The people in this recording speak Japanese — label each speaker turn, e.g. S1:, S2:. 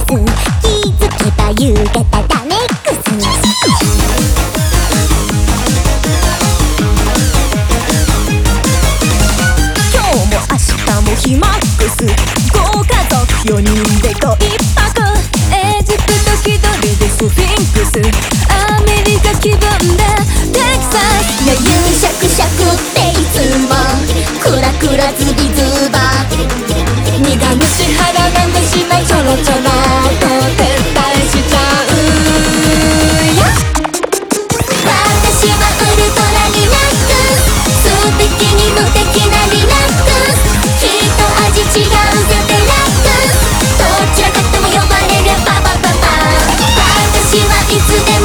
S1: 気づけば夕方ダメックス。今日も明日もヒマックス。ご家族4人でご一泊。エジプト気取りでスフィンクス。アメリカ気分でテキサス。余裕シャクシャクっていつもクラクラズビズバ。苦虫腹が虫のちょろちょろと撤退しちゃうよ。私はウルトラリラックス。素敵に無敵なリラックス。きっと味違うぜデラックス。どちらかとも呼ばれるババババ。私はいつでも